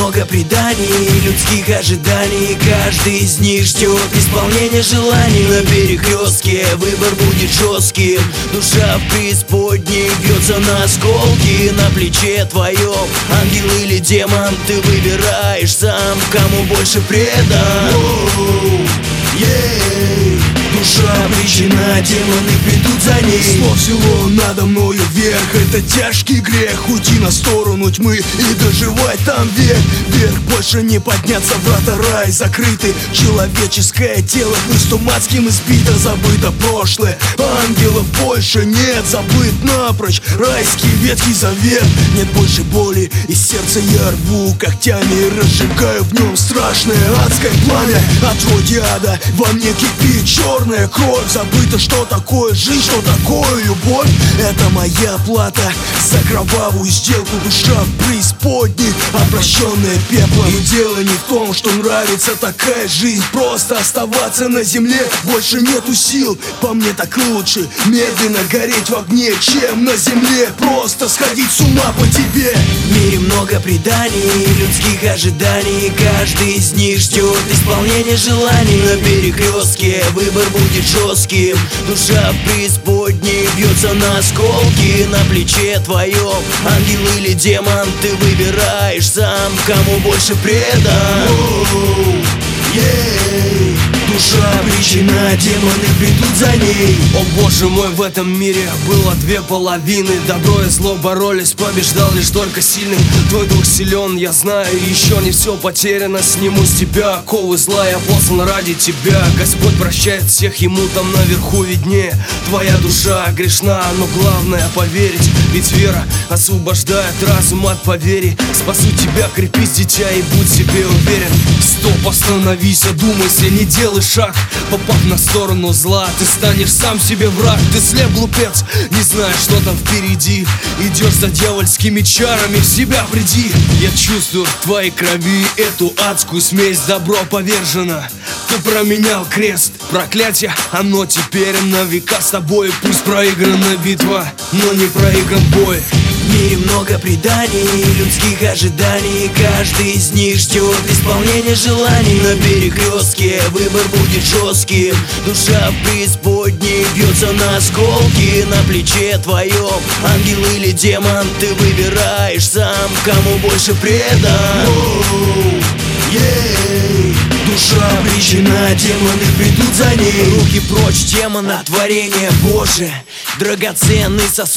много преданий, людских ожиданий. Каждый из них ждет исполнения желаний. На перекрестке выбор будет жестким. Душа в преисподней бьется на осколки. На плече твоем ангел или демон, ты выбираешь сам, кому больше предан. Душа обречена, демоны придут за ней. Село надо мною вверх, это тяжкий грех. Уйти на сторону тьмы и доживать там век. Вверх больше не подняться, врата рай закрыты. Человеческое тело хлыстом адским избито. Забыто прошлое, ангелов больше нет. Забыт напрочь райский ветхий завет. Нет больше боли, из сердца я рву когтями и разжигаю в нем страшное адское пламя. От ада во мне кипит черная кровь. Забыто, что такое жизнь, что такое любовь. Это моя плата за кровавую сделку. Душа в преисподней, обращенная пеплом. И дело не в том, что нравится такая жизнь. Просто оставаться на земле больше нету сил. По мне так лучше медленно гореть в огне, чем на земле просто сходить с ума по тебе. В мире много преданий, людских ожиданий. Каждый из них ждет исполнения желаний. На перекрестке выбор будет жестким. Душа в преисподней бьется на осколки. На плече твоем ангел или демон, ты выбираешь сам, кому больше предан. Душа обречена, демоны придут за ней. О боже мой, в этом мире было две половины. Добро и зло боролись, побеждал лишь только сильный. Твой дух силен, я знаю, еще не все потеряно. Сниму с тебя оковы зла, я послан ради тебя. Господь прощает всех, ему там наверху виднее. Твоя душа грешна, но главное поверить. Ведь вера освобождает разум от поверий. Спасу тебя, крепись, дитя, и будь себе уверен. Стоп, остановись, одумайся, не делай шаг. Попав на сторону зла, ты станешь сам себе враг. Ты слеп, глупец, не знаешь, что там впереди. Идешь за дьявольскими чарами, в себя приди. Я чувствую в твоей крови эту адскую смесь. Добро повержено, ты променял крест. Проклятие, оно теперь на века с тобой. Пусть проиграна битва, но не проигран бой. В мире много преданий, людских ожиданий. Каждый из них ждет исполнения желаний. На перекрестке выбор будет жестким. Душа в преисподней бьется на осколки. На плече твоем ангел или демон, ты выбираешь сам, кому больше предан. Душа обречена, демоны придут за ней. Руки прочь, демона, творение Божие. Драгоценный сосуд